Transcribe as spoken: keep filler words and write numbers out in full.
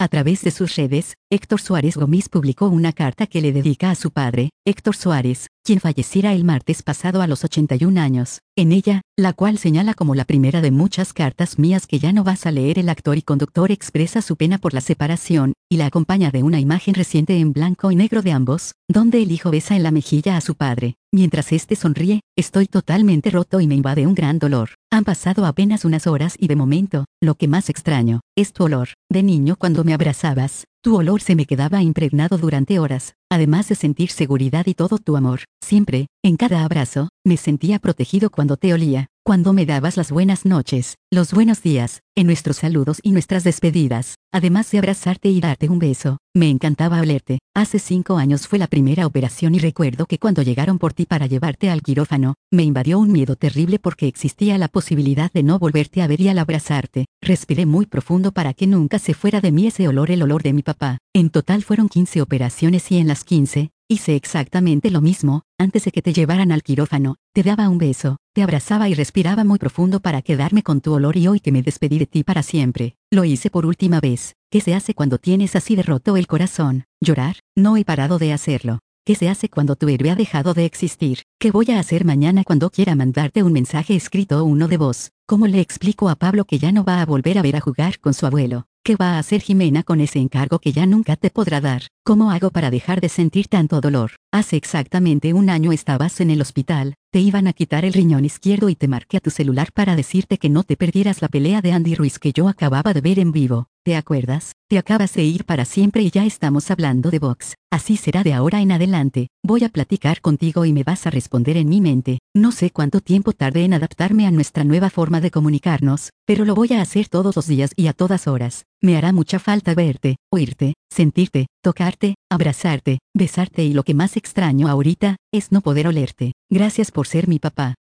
A través de sus redes, Héctor Suárez Gómez publicó una carta que le dedica a su padre, Héctor Suárez, quien falleciera el martes pasado a los ochenta y un años. En ella, la cual señala como la primera de muchas cartas mías que ya no vas a leer, el actor y conductor expresa su pena por la separación, y la acompaña de una imagen reciente en blanco y negro de ambos, donde el hijo besa en la mejilla a su padre, mientras este sonríe. Estoy totalmente roto y me invade un gran dolor. Han pasado apenas unas horas y de momento, lo que más extraño, es tu olor. De niño cuando me abrazabas, tu olor se me quedaba impregnado durante horas, además de sentir seguridad y todo tu amor. Siempre, en cada abrazo, me sentía protegido cuando te olía, cuando me dabas las buenas noches, los buenos días, en nuestros saludos y nuestras despedidas, además de abrazarte y darte un beso. Me encantaba olerte. Hace cinco años fue la primera operación y recuerdo que cuando llegaron por ti para llevarte al quirófano, me invadió un miedo terrible porque existía la posibilidad de no volverte a ver, y al abrazarte, respiré muy profundo para que nunca se fuera de mí ese olor, el olor de mi papá. En total fueron quince operaciones y en las quince, hice exactamente lo mismo. Antes de que te llevaran al quirófano, te daba un beso, te abrazaba y respiraba muy profundo para quedarme con tu olor, y hoy que me despedí de ti para siempre, lo hice por última vez. ¿Qué se hace cuando tienes así de roto el corazón? Llorar. No he parado de hacerlo. ¿Qué se hace cuando tu héroe ha dejado de existir? ¿Qué voy a hacer mañana cuando quiera mandarte un mensaje escrito o uno de voz? ¿Cómo le explico a Pablo que ya no va a volver a ver a jugar con su abuelo? ¿Qué va a hacer Jimena con ese encargo que ya nunca te podrá dar? ¿Cómo hago para dejar de sentir tanto dolor? Hace exactamente un año estabas en el hospital, te iban a quitar el riñón izquierdo y te marqué a tu celular para decirte que no te perdieras la pelea de Andy Ruiz que yo acababa de ver en vivo. ¿Te acuerdas? Te acabas de ir para siempre y ya estamos hablando de box. Así será de ahora en adelante. Voy a platicar contigo y me vas a responder en mi mente. No sé cuánto tiempo tardé en adaptarme a nuestra nueva forma de comunicarnos, pero lo voy a hacer todos los días y a todas horas. Me hará mucha falta verte, oírte, sentirte, tocarte, abrazarte, besarte, y lo que más extraño ahorita, es no poder olerte. Gracias por ser mi papá.